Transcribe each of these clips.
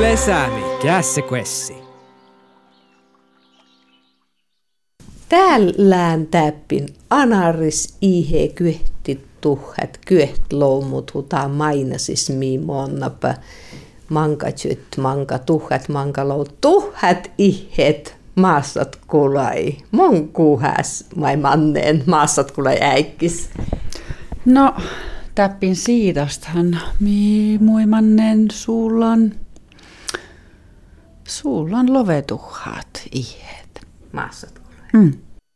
Yle Säämi, kässe quessi. Tällään täppin anaris ihe kyhti tuhet kyht loumut huta mainasis miimonnapa mankatyt manka tuhet manka lout tuhet ihet maassat kulai. Mon kuhäs mai manneen maassat kulai äikkis. No, täppin siidastahan muimannen suullan lovetuhat ihet. Maassat kulai.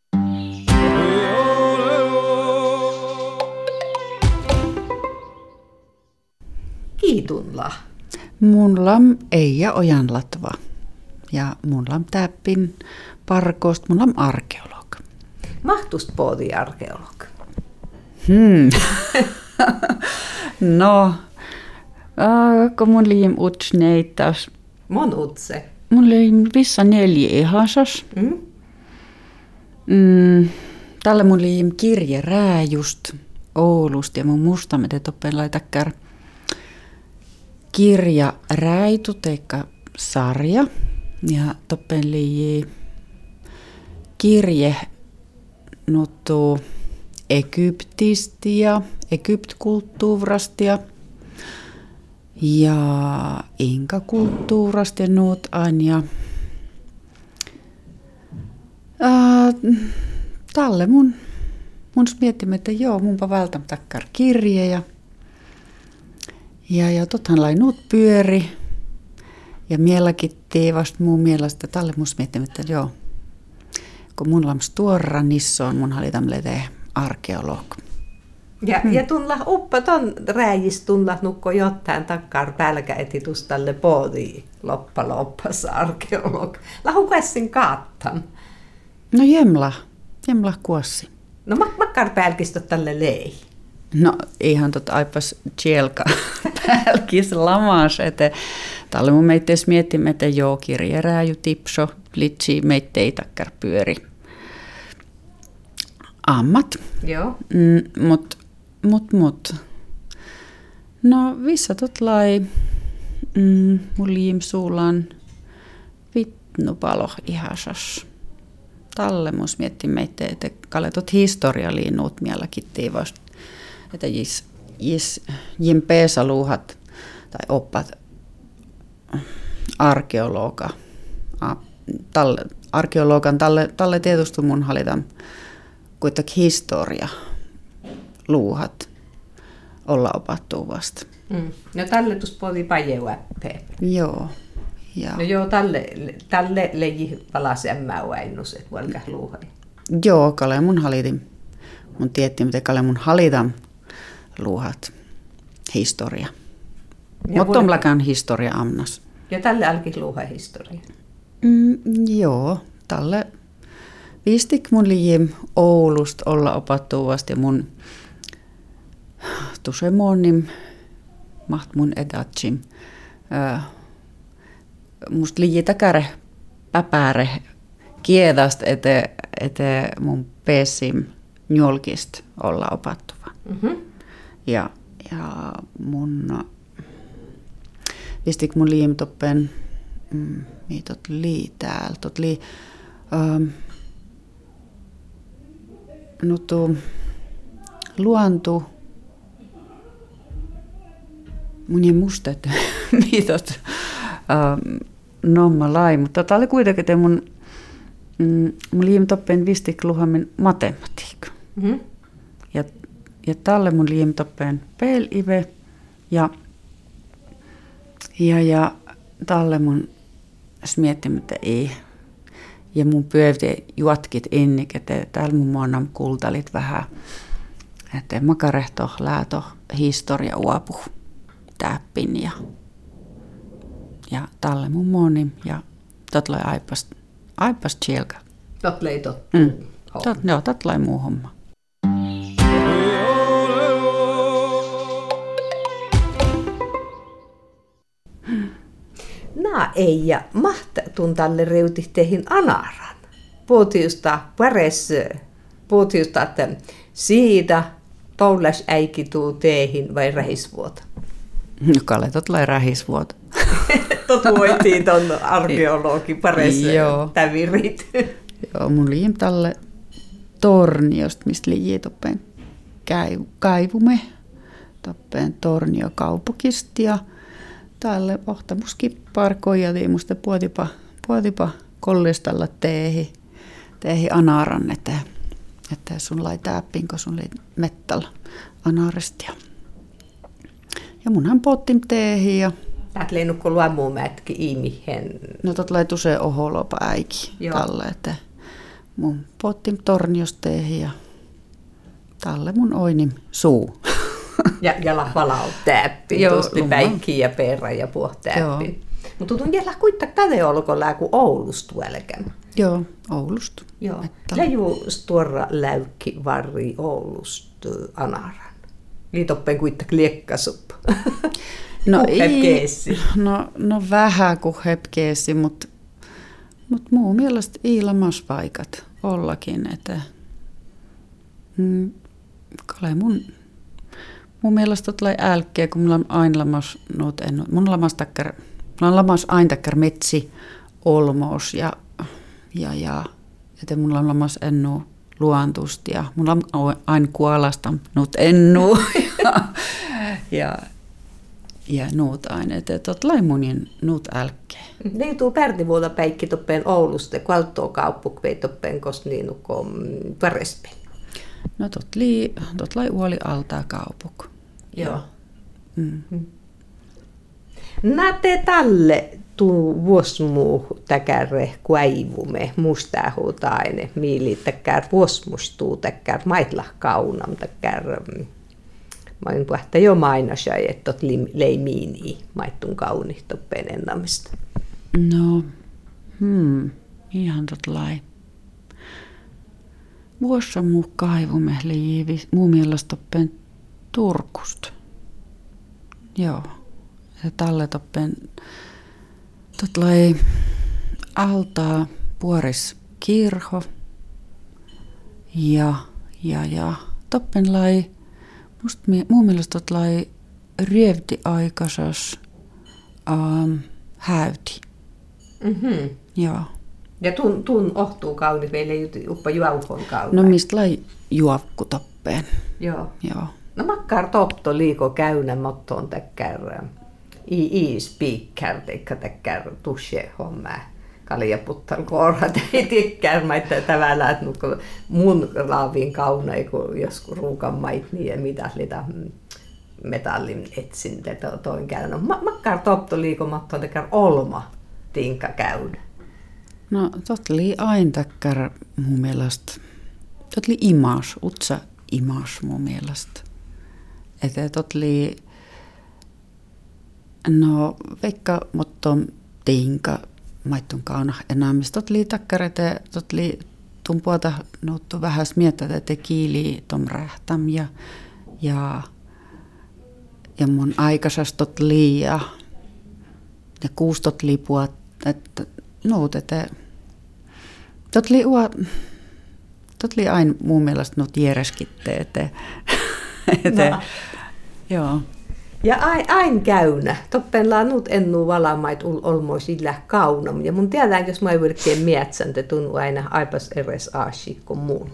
Kiitunla. Munlam Eija Ojanlatva ja munlam täppin parkost munlam arkeolog. Mahtust poodi arkeolog. No, kun mun liim utsneitas. Mon utse. Mun liim vissa 4 ihasas. Tälle mun liim kirje rääjust Oulusta ja mun mustamete toppen laitakkar kirja rääitu teikka sarja ja toppen liii kirje nuttu Egyptistä ja Egypt-kulttuurasta ja Inka-kulttuurasta ja nuut aina. Tälle mun miettimme, että joo, munpa välttämättä takkar kirje ja tothan lai nuut pyöri ja mieläkin vasta muun mielestä tälle mun miettimme, että joo, kun mun lams tuorra nissoon mun halitam lete arkeolog. Ja tunla uppa ton rääjis tunla nukko jotain takkar pälkäetitus tälle poodi loppas arkeolog. Lahu kässin kaattan. No jemla kuossi. No makkar pälkistö tälle lei. No ihan aipas tjelka pälkis lamas, että tälle mun meitteis miettimme, että joo, kirje rääjy tipso, blitsi meittei takkar pyöri. Ammat. Joo. Mut. No vissa totlai mun liim suulan vitnupalo ihasas. Talle mus mietti meitä, että kaletot historialiin nuut mieläkin vasta. Että jim peesaluuhat tai oppat arkeologan talle tietysti mun halitan kuitenkin historia luuhat olla opattua vasta. No tälle tus podi pajeväppeen. Joo. Ja. No joo, tälle leji palas ämmää uäinnus, et valkah luuhai. Joo, kale mun halitin. Mun tietti, miten kale mun halitan luuhat historia. Mutta tomlakaan historia amnas. Ja tälle alkis luuha historia. Joo, tälle viistik mun liim Oulusta olla opattuuvasti ja mun tusemonim maht mun edatsim. Musta liii takare päpäre kiedast, ete mun pesim njolkist olla opattuva. Ja mun vistik mun liim toppen tot lii täällä. Tot lii nutu luontu mun ei musta, että mitot nomma lai, mutta tää oli kuitenkin te mun liim toppen vistik luhamin matematiikka. Ja tälle mun liim toppen pelive ja tälle mun miettimättä ei. Ja mun pyövti juotkit innik, että täällä mun muonam kultalit vähän, että makarehto, lääto, historia uapu, täppin ja tälle mun muonim ja totlai aipas tjelka. Totlai Joo, totlai muu homma. Ei ja mahtun tälle reutihteihin anaran. Puhutiusta että siitä toulas äikituu teihin vai rähisvuota? No kaletot lai rähisvuota. Totuoitiin ton arkeologi pares tävirit. Joo, mun liim tälle Torniosta, mistä liii toppen kaivume. Toppen Tornio kaupukista ja tälle ohtamuskin parkoja tiimusta puotipa kollistalla teehi anaran, että sun lai täppin, kun sun lai mettalla anarestia. Ja munhan pottim teehi ja täät lennukko luomuun mätki ihmihen. no tot lai tuse oholopa äiki tälle, että mun pottim Torniosta teehi ja tälle mun oinim suu. Ja lahvalau täppi, tuosti päikki ja perä ja puhtääppi. Mutta tuon jäljellä kuitenkin tätä olko lääku Oulusta välkän. Joo, Oulusta. Joo. Läju tuora läykki varri Oulusta anaran. Liitoppen kuitenkin liekkasup. No no vähän kuin hepkeesi, mutta muu mielestä ilamas paikat ollakin, että kale mun mielestä tulee älkeä, kun mulla on aina lamas nuut ennut. Mulla on lamas aina takkar metsi olmos ja että mulla on lamas ennu luontusta ja mulla on aina kuolasta nuut ennu ja nuut aina, että tulee munin nuut älkeä. Ne tuu pärtivuota päikki toppeen Oulusta, kualttoo kauppukvei toppeen kosniinukko parespeli. No tot lai uoli altaa kaupuk. Joo. Näette tälle tuu vuosmuu täkärre kuaivume mustahu taine miili täkär vuosmustuu täkär maitla kaunam täkär main puhta jo mainasai että leimiini maittun kauni toppeen ennamista. No. Ihan tot lai. Vuossa muu kaivume liivi muu mielestä toppeen Turkusta. Joo. Ja tälle toppen totlai altaa puoris kirho ja toppen lai mun mielestä totlai rievti aikaisas häyti. Joo. Ja tun ohtuu kauni meille uppa juauhon kauni. No mistä lai juokku toppeen. Joo. Joo. No makkar topto liiko käynä mottoon täkkär speaker teikka täkkär tushe homma kaljaputtan korhat ei tikkär maittaa tavallaan että mun laavin kauna kun joskus ruukan mait niin ja mitä lita metallin etsintä toin käynä. Makkar topto liiko mottoon täkkär olma tinkka käynä. No totli aina täkkär mun mielestä. Totli imas, utsa imas mun mielestä. Että totli no vaikka mottom tinka maittun kauna enää mistä totli takkar että totli tumpuota nuuttu vähän miettä että kiili tom rähtäm ja mun aikaisas totli ja kuus totli puot että nuut että totli aina mun mielestä nuut järjeskitte että no. Joo. Ja aina käynä. Toppellaan nuut ennuu valamait olmoi sillä kaunam. Ja mun tiedän, jos mä yritin mietsän, te tunnu aina aipas eres aasi kuin mun.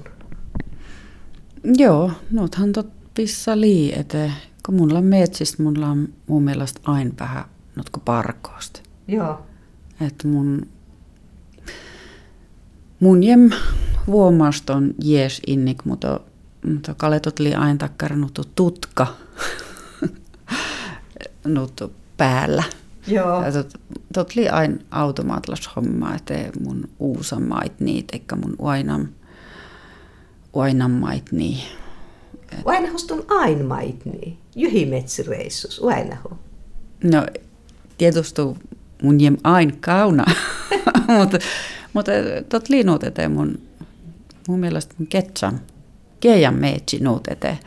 Joo, nuuthan tot pissa lii, että kun mulla on metsistä, mulla on mun mielestä aina vähän nutku parkoosta. Joo. Että mun jem vuomasta on jees innik, mutta kaletot lii aina takkarannut tutka. Nuttu päällä. Joo. Ja tot li aina automaatlas homma, että mun uusamait niitä, eikä mun uainamait niin. Uainahus on ainmait niin? Jyhimetsireissus, uainahu? No, tietysti mun jem aina kauna, mutta tot li nuut eteen mun mielestä mun keijän meetsi nuut eteen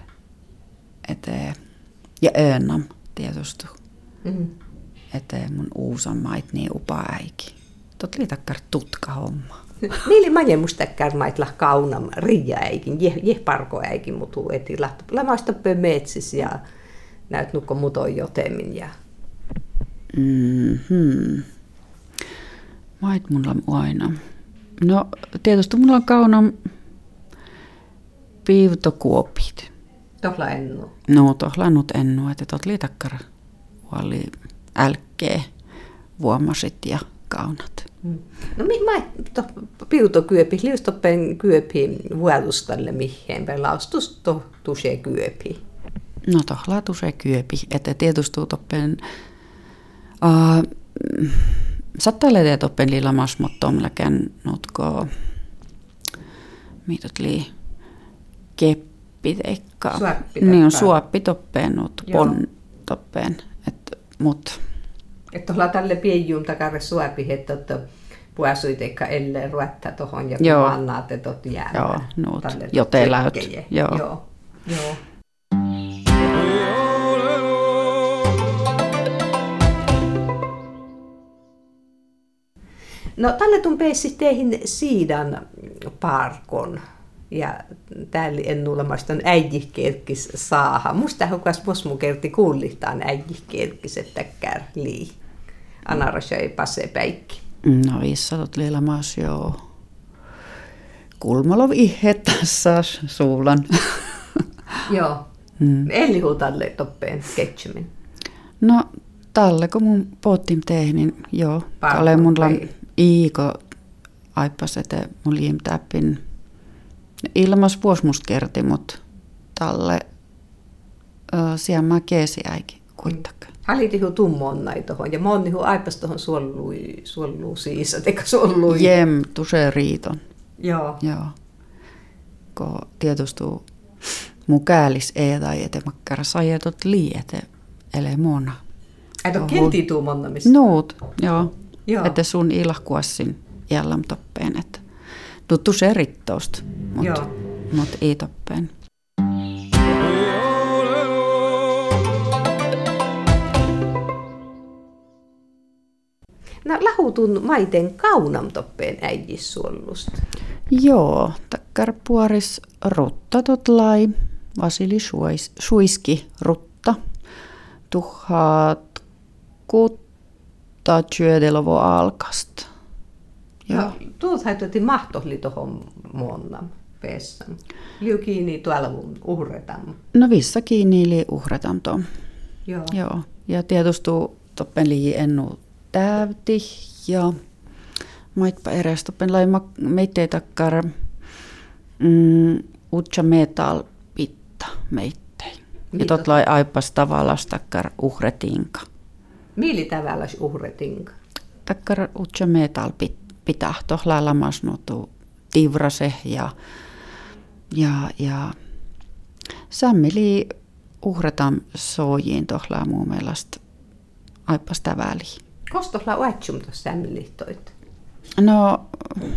ja öönam. Tietysti, että mun uusammait niin upa äiki. Tot li takkar tutka homma. Niili majemustakkar maitla kaunam riia äikin, je parko äikin mutu eti lamaista pömetsis ja näyt nukko muton jotemmin ja Mait mulla aina. No tietysti mulla on kaunan piivtokuopit. Tohla ennu. No tohla nyt ennu, että tot liitakkara oli älkkee vuomasit ja kaunat. No mä piutokyöpi, liustoppen kyöpi vuolustalle mihin pelaustus tuse kyöpi. No tohla tuse kyöpi, että tietysti toppen sattailee toppen liilamas, mutta omläkään nutko mitot lii keppiteikkaa. Niin on suoppi toppeen nut pon toppeen, mut että ollaan tälle pienjuun takare suopi, että puasuiteikka ellei ruetta tohon ja annaat, että oot jäällä. Joo, nuut joteläyt. Joo. No tälle tun peissi teihin siidan parkon. Ja täällä en nuulemasta on äijihkerkis saaha. Musta hukas vosmu kerti kuulitaan äijihkerkis, että kärlii. Anarasja ei passe päikki. No vissatot liilamas joo. Kulmalov ihhettässä suulan. Joo. Eli huutalle toppeen ketchumin. No tälle kun mun pottim teihin, niin joo. Tälle mun iiko aippas, että mun liimtäppin ilmas vuosmus kerti, mutta tälle siellä mä keesi äikin kuitenkaan. Halitihu tummon näin tohon ja monnihu aipas tohon suolluu siisat, eikä suolluu. Jem, tuse riiton. Joo. Ko tietysti mun käälis ei tai etemakkara sajetot liete ele mona. Et on kelti tuumonnamista? Nuut, joo. Että sun ilahkuassin jällam toppeen, että tuttu se rittausta, mutta ei toppeen. No lahutun maiten kaunam toppeen äijissuollusta. Joo, takkar puoris rutta totlai, Vasili Suiski rutta, tuhat kutta työdelovo alkasta. Joo. Tuot haitoti mahtohli tohon muonnam pessan. Liu kiinni tuolla uhretam. No vissa kiinni li uhretam to. Joo. Ja tietysti toppen lii ennu täyti ja maitpa eräs toppen lai meittei takkar utsa metal pitta meittei. Ja tot lai aipas tavallas takkar uhretinka. Mili tavallas uhretinka? Takkar utsa metal pitta. Tohlaa lamasnutu tivrase ja sammili uhretam sojiin tohlaa muun mielestä aipas täväli. Kostohla uatsum tuossa sämmilihtoit? No,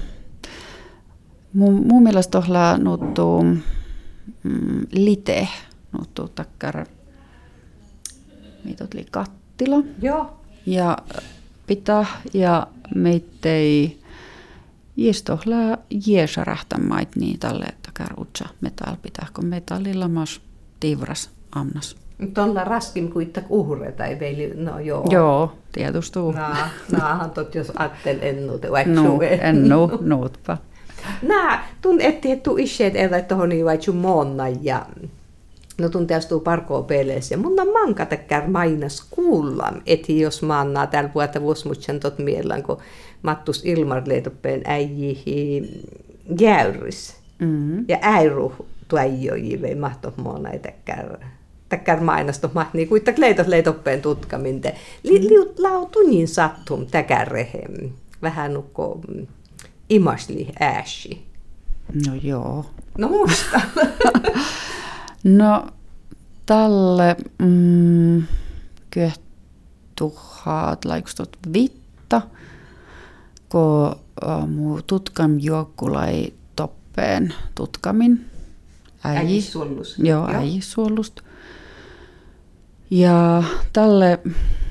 mun mielestä tohlaa nuttu lite, nuttu takkar, mitot li kattila. Joo. Ja pita ja meittei jistohlaa jeesarahtamait niin tälle takkar utsa metal pitää, kun metallilla mas tivras amnas. Tuolla raskin kuittak uhreta, ei veili, no joo. Joo, tietysti. Naahan tot, jos ajattel ennu te nuutpa. Tun ettu isheet elä tohon niin vaitsu moonna ja no tun teastuu parkoo pelees ja munna manka takkar mainas kuullam, eti jos maannaa täällä puolta vuosmutsen tot mielän, kun mattus ilmarleitoppeen äijihi jäyris. Ja äiru tuajoji vei mahto moona takkar mainasto mahni kuittak leitoppeen tutkaminte. Lau tunnin sattum täkärehem. Vähän nukko imasli ääsi. No joo. No musta. No tälle kyhtuhat laikustot vitta, kun muu tutkam juokkulai toppeen tutkamin. Äijissuollus. Joo, äijissuollust. Ja tälle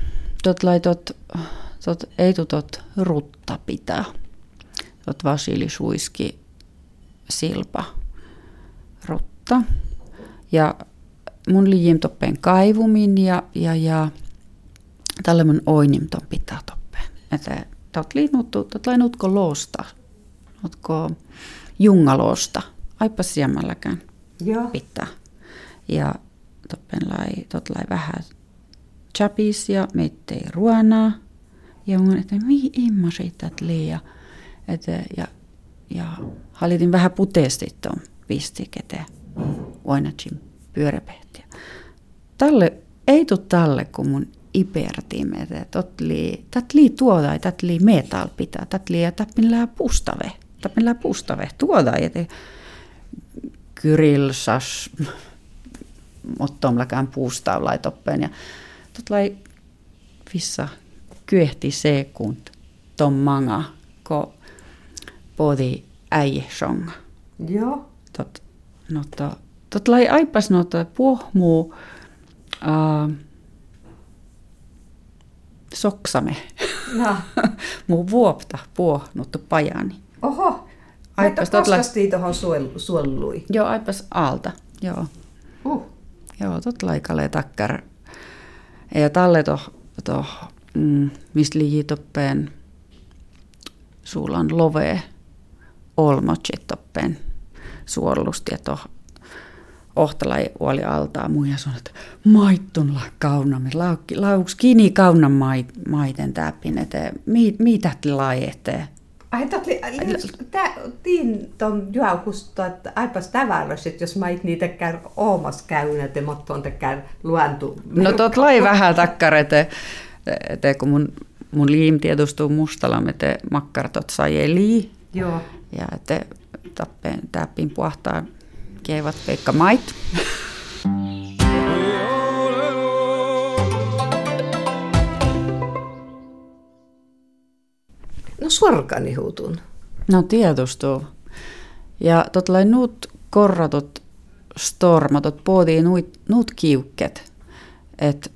ei tutot rutta pitää. Tot Vasili Suiski silpa rutta. Ja mun liijim toppeen kaivumin ja tälle mun oinim ton pitää toppeen. Että tot liinutko loosta, otko jungaloosta, aipas siemälläkään pitää. Ja tot lai vähän chapis ja meittei ruonaa. Ja mun, että mihin immasit liian. Ja hallitin vähän puteesti tuon pistikete oinatsin pyöräpehtiä. Talle ei tule talle, kun mun ipertiim, että tätlii tuoda, tätlii metal pitää, tätlii tappinlää pustave, tuoda, että kyrilsas, mottomläkään puustavlai toppeen, ja totlai vissa kyehti sekund ton manga, ko podi äijäsonga. Joo. Totlai aipas puhmuu soksame. No. Muu vuopta puohnuttu pajani. Oho. Aipas paskastiin tuohon suollui. Joo, aipas alta. Joo. Joo, totlai kale takkar. Ja talle mistä liiji toppeen suulan lovee olmotsit toppeen suollusti ja ohtalai oli altaa mun ja sanoi, että maittunla kaunamme, lauks kiinni kaunan maiten täppin, että mitä lai eteen. Ai tiin ton juaukusta, että aipas tavalliset, jos mait niitä käy oomas käynä, että mottoon käy luontu. No lai vähän takkar, että kun mun liim tiedostuu mustalam, että makkartot sai lii. Joo. Ja että täppin puhtaa keivat peikka mait. No suorkani huutun. No tiedostuu. Ja totlai nuut korratut stormatot poodii nuut kiukket. Et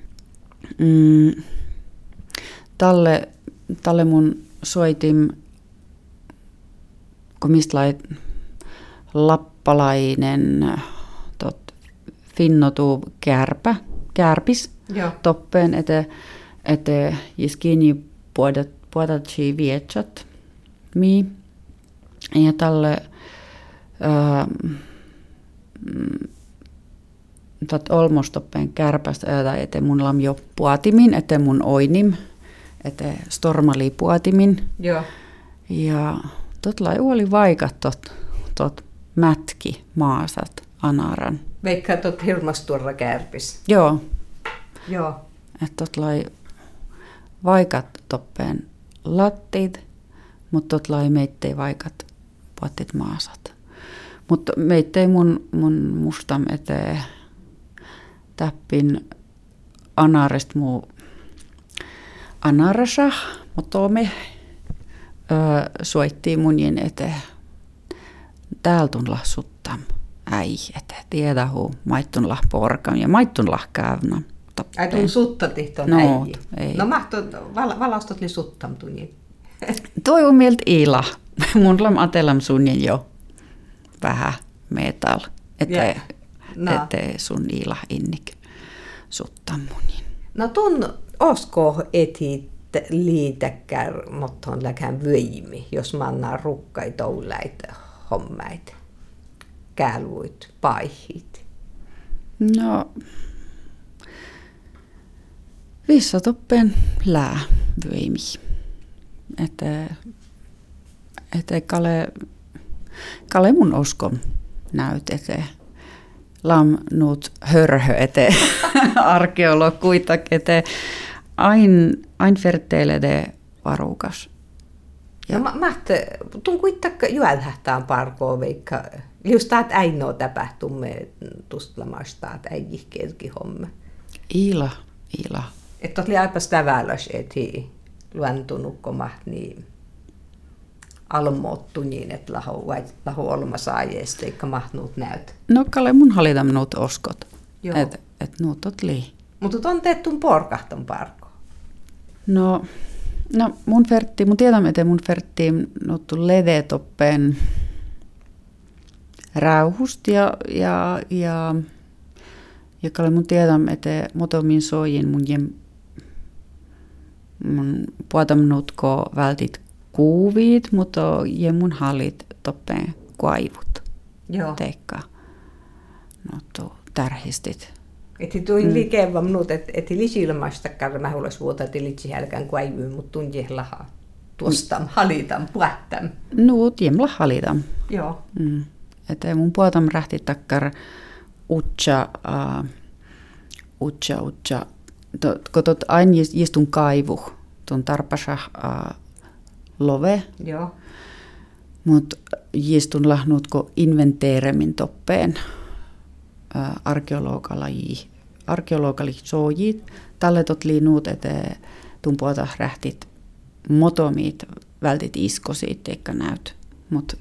talle mun soitim, kun mistä lait lappalainen finnotuu kärpis toppeen, että jiskini puodatsi vietsat mi. Ja tälle olmostoppeen kärpästä, että mun lam jo puatimin, että mun oinim, että stormali puatimin. Joo. Ja totlai oli vaikat tot mätki maasat anaran. Veikkaa tot hirmasturra kärpis. Joo. Joo. Että totlai vaikat toppeen lattit, mutta totlai meittei vaikat puottit maasat. Mutta meittei mun mustam eteen täppin anarest muu anarasa, mutta me soittiin munjen eteen. Täältun suttam äi, että tiedä huu maittunlah porkam ja maittunlah käyvnä. Ai tuun suttati ton äijä. Ei. No mahto valastot li suttam tunnin. Toi on mieltä ila. Mun lam atelam sunnin jo vähän metal. Että sun ila innik suttam munin. No tun osko etit liitäkään motton läkään vyimi, jos mannaa rukkai touläit hommait, kääluit, paihit. No, vissa toppen lää vyimi. Että kale mun oskon näyt eteen. Lam nuut hörhö eteen. Arkeologkuitak eteen. Ain ferteilede varukas. Ja no tuun kuitenkaan juodhähtään parkoa, vaikka just taat ainoa tapahtumme tustlamasta, että äijihkeelkin homme. Ila. Että oli aipas tavallis, että luontunut, kun niin almoottu niin, että lahu olmassa ajeesta, eikä mahtunut näyt. No kalle mun hallitam nuut oskot. Et nuut ot lii. Mutta on teettun porkahton parkoa. No mun tiedämme, että mun ferttiin nuuttu levetoppeen rauhust ja kalle mun tiedämme, että motomin soijin mun mun puotamnutko vältit kuuvit, mutta ja mun hallit toppeen kaivut. Joo. Teikka. No tuo tärhistit. Että tuin liikevä minut, että lisilmasta karma huolas vuota, että litsi hälkään kuivuun, mutta tunti lahaa. Tuostam, halitam, puhtam. Nuut jemla halitam. Joo. Että mun puotam rähti takkar utsa, kun tot aina istun kaivu, tuon tarpasa love. Joo. Mutta istun lahnutko inventeeremin toppeen arkeologali soojit. Tälle tot liinuut, että tuon puolta rähtit motomiit vältit iskosit, eikä näyt. Mut.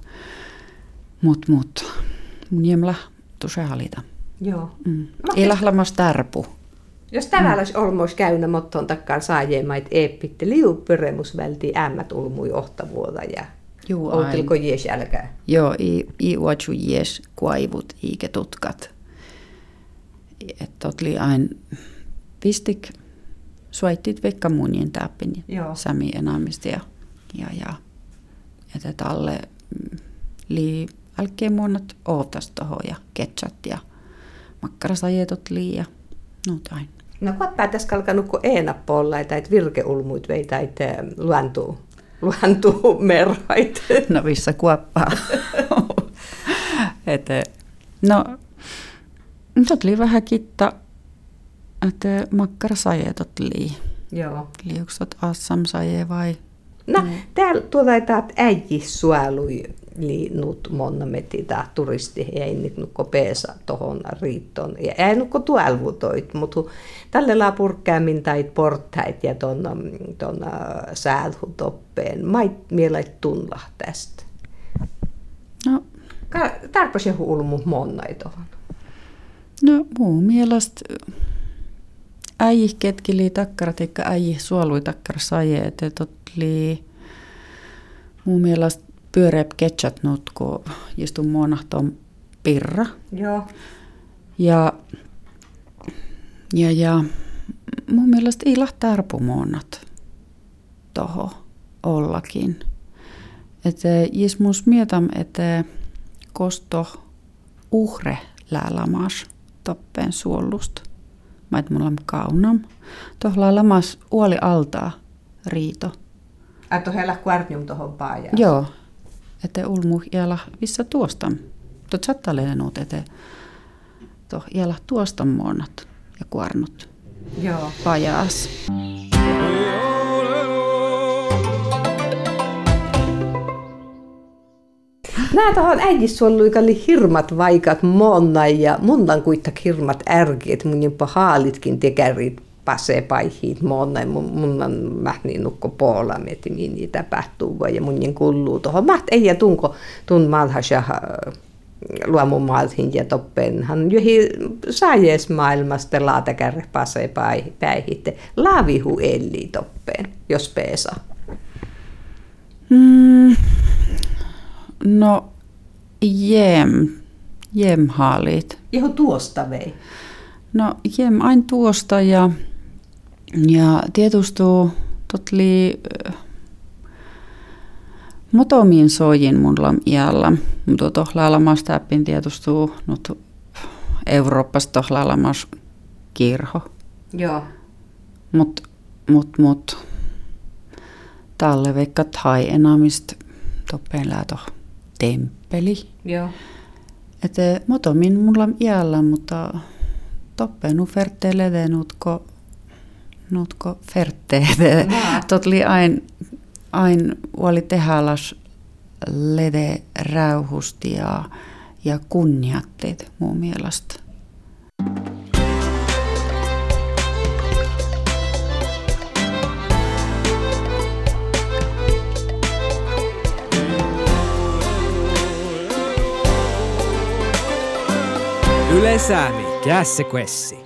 Mun jemla tuse halita. Joo. Ei lahlamas tärpu. Jos tavalla olisi olmois käynyt mottoon takkaan saajeemait eeppitte liupyremus vältii ämmät ulmui ohtavuoda ja outilko jees älkää. Joo, i uotsu jees kuaivut iike tutkat. Että oli aina pistik suittit vaikka munien täppin sami enamista ja että talle lii älkeen muonnat ootas toho ja ketsat ja makkarasajetot lii ja nuutain. No kun päätäs kalkanut kun eenappolla, että virkeulmuit veitä, että luantuu merhait. No missä kuoppaa. No, tot lii vähän kitta, että makkarasajetot lii. Joo. Liuksot assamsaje vai? No, täällä tuotaan äijissuolui liinut monna metitä turisti ei nukko peesa tohon riittoon. Ja ei nukko tuelvutoit, mutta tälle laa purkkäämin tai portait ja ton säädhutoppeen. Mait mielait tunla tästä. No. Tarpas joku ulmu monnai tohon. No muun mielestä äijih ketkili takkarat eikä äijih suolui takkar saje, että totli muun mielestä pyöreä ketsat nyt, kun istun monahtoon pirra. Joo. Ja mun mielestä ei lahta arpumonat toho ollakin. Että jos mun mietam, että kosto uhre läälamas toppeen suollusta. Mä et mulla on kaunam. Tohla lamas uoli altaa riito. Että heillä kuarnium tohon paajaan. Joo. Että ulmu jäällä vissä tuosta. Tuot saattaa lennut, että jäällä tuosta muonat ja kuarnut. Joo. Pajaas. Nää tohon äijissuolluikalli hirmat vaikat monna ja munnan kuittak hirmat ärkiet, mun jopa haalitkin tekärit pasee paihiit monna. Munnan mähni nukko poola, mietin mihin tapahtuu ja mun kulluu tohon. Maht ei ja tun malhasja luomun maalhin ja toppenhan johi saajees maailmasta laatakärre pasee päihitte. Laavihu elli toppeen, jos peesa. No, haalit. Jeho tuosta vei. No, aina tuosta ja tietysti totli motomiin sojin mulla iällä. Mutta tohlailamas täppin tietysti nyt Euroopassa tohlailamas kirho. Joo. Mut talle vaikka tai enamist toppeen lääto temppeli. Joo. Että motomin mulla iällä, mutta toppeen ferteelle nutko ferteelle. Totli ain oli tehalas lede räyhusti ja kunniatteet mun mielestä. Yle Säämi, Kässequessi.